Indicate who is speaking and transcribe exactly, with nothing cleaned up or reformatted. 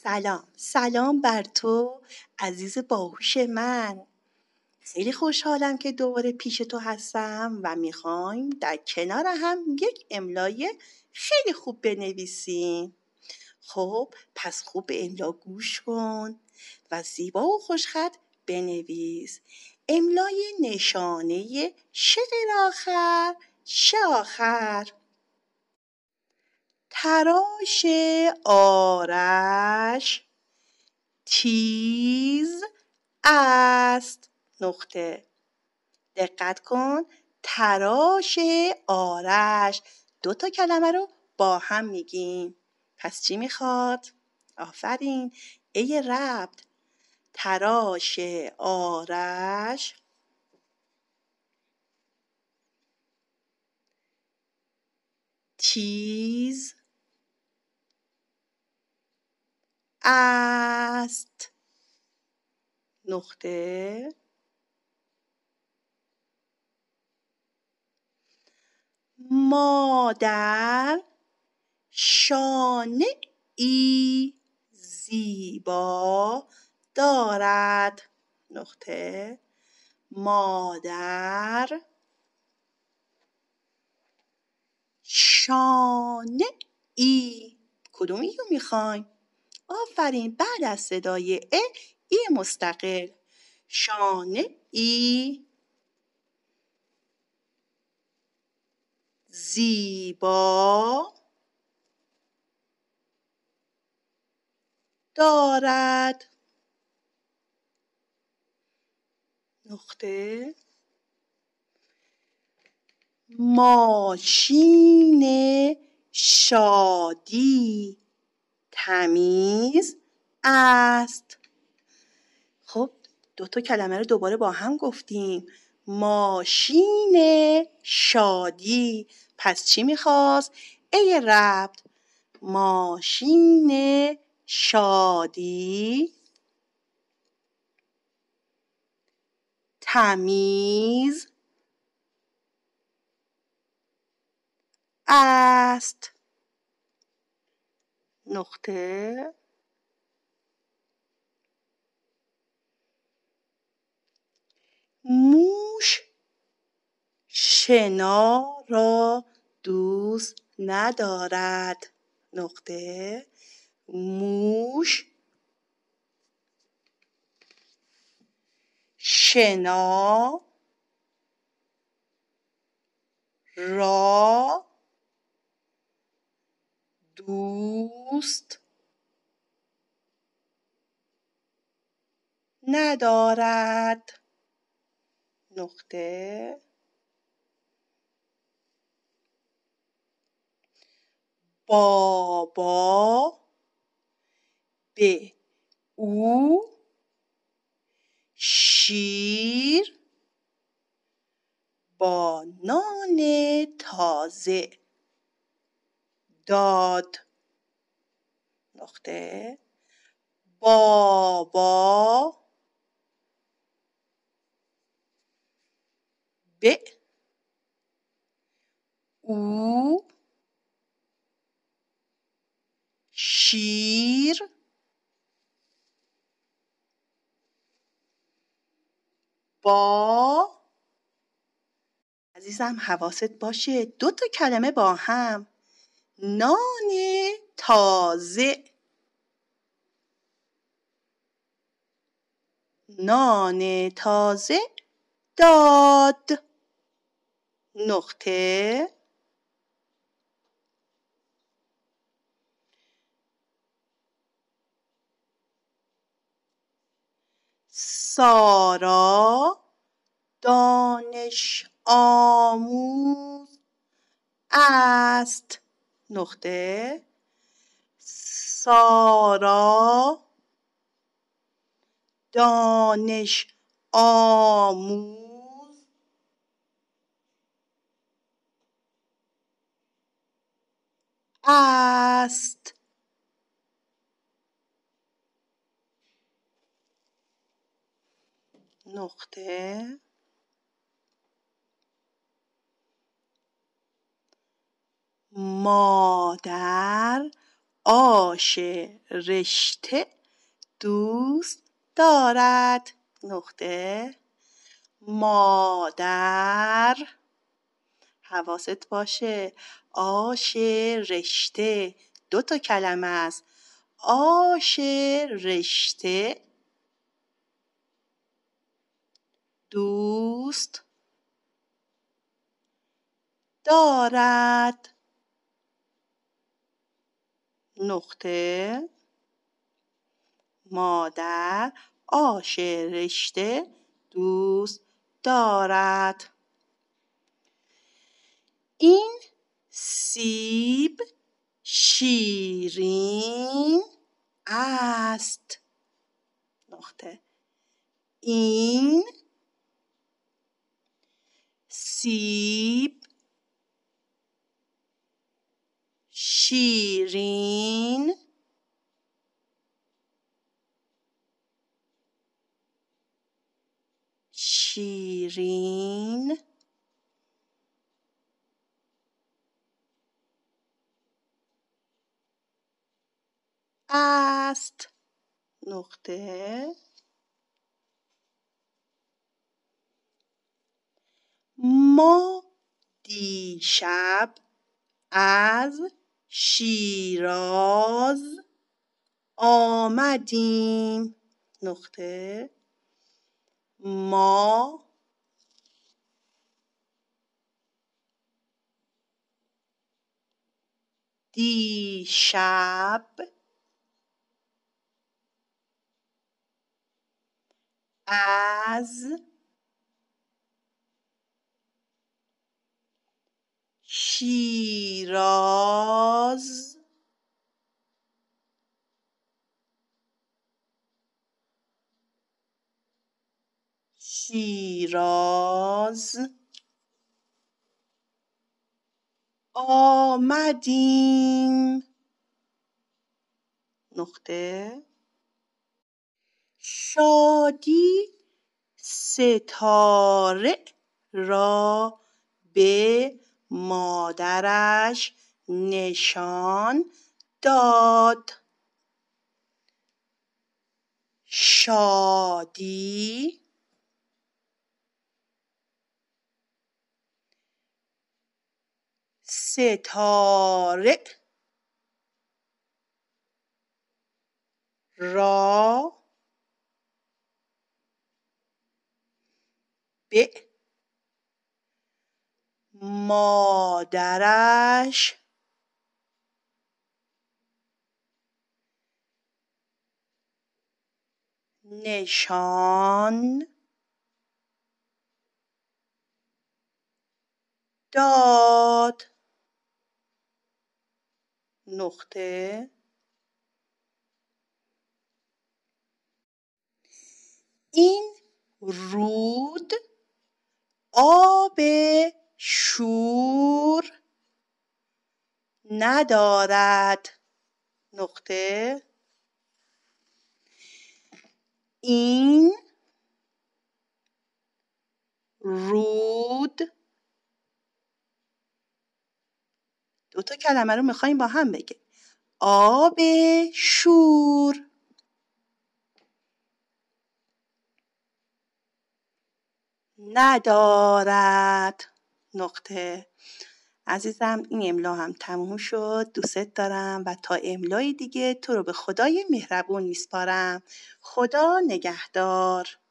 Speaker 1: سلام سلام بر تو عزیز باهوش من. خیلی خوشحالم که دوباره پیش تو هستم و میخوایم در کنار هم یک املای خیلی خوب بنویسیم. خب پس خوب به املا گوش کن و زیبا و خوشخط بنویس. املای نشانه شعر آخر ش آخر. تراش آرش تیز است. نقطه. دقت کن، تراش آرش. دو تا کلمه رو با هم میگیم. پس چی میخواد؟ آفرین. ای ربط. تراش آرش تیز است. نقطه. مادر شانه ای زیبا دارد. نقطه. مادر شانه ای. کدومی رو میخوایم؟ آفرین، بعد از صدای ا ای مستقل. شانه ای زیبا دارد. نقطه. ماشین شادی تمیز است. خب دو تا کلمه رو دوباره با هم گفتیم. ماشین شادی. پس چی میخواست؟ ای ربط. ماشین شادی تمیز است. نقطه. موش شنا را دوست ندارد. نقطه. موش شنا را دوست ندارد. نقطه. بابا به او شیر با نان تازه داد. نقطه. بابا به او شیر با. عزیزم حواست باشه دو تا کلمه با هم. نان تازه. نان تازه داد. نقطه. سارا دانش آموز است. نقطه. سارا دانش آموز است. نقطه. مادر آش رشته دوست دارد. نقطه. مادر، حواست باشه، آش رشته دو تا کلمه است. آش رشته دوست دارد. نقطه. مادر آش رشته دوست دارد. این سیب شیرین است. نقطه. این سیب شیرین شیرین است. نقطه. ما دیشب از شیراز آمدیم. نقطه. ما دیشب از شیراز شیراز آمدیم. نقطه. شادی ستاره را به مادرش نشان داد. شادی ستاره را به مادرش نشان داد. نقطه. این رود آب شور ندارد. نقطه. این رود دو تا کلمه رو میخوایم با هم بگیم. آب شور ندارد. نقطه. عزیزم این املا هم تموم شد. دوست دارم و تا املای دیگه تو رو به خدای مهربون میسپارم. خدا نگهدار.